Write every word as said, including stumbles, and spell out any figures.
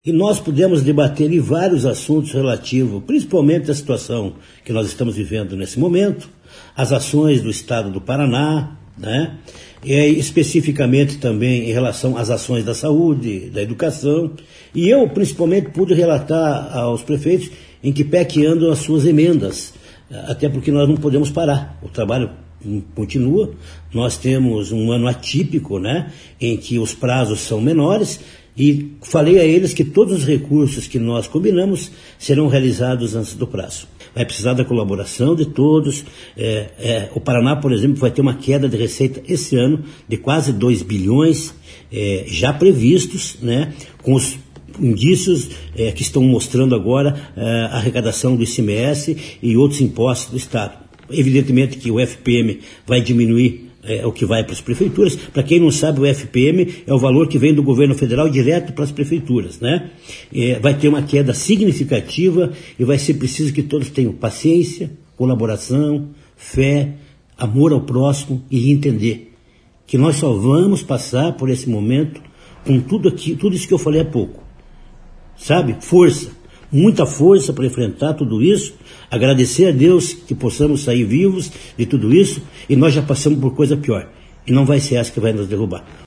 E nós pudemos debater em vários assuntos relativos, principalmente à situação que nós estamos vivendo nesse momento, as ações do Estado do Paraná, né? E especificamente também em relação às ações da saúde, da educação. E eu, principalmente, pude relatar aos prefeitos em que pé que andam as suas emendas, até porque nós não podemos parar. O trabalho continua, nós temos um ano atípico, né, em que os prazos são menores, e falei a eles que todos os recursos que nós combinamos serão realizados antes do prazo. Vai precisar da colaboração de todos. É, é, o Paraná, por exemplo, vai ter uma queda de receita esse ano de quase dois bilhões, é, já previstos, né, com os indícios é, que estão mostrando agora é, a arrecadação do I C M S e outros impostos do Estado. Evidentemente que o F P M vai diminuir é, o que vai para as prefeituras. Para quem não sabe, o F P M é o valor que vem do governo federal direto para as prefeituras, né? É, vai ter uma queda significativa e vai ser preciso que todos tenham paciência, colaboração, fé, amor ao próximo e entender que nós só vamos passar por esse momento com tudo, aqui, tudo isso que eu falei há pouco. Sabe? Força. Muita força para enfrentar tudo isso, agradecer a Deus que possamos sair vivos de tudo isso, e nós já passamos por coisa pior, e não vai ser essa que vai nos derrubar.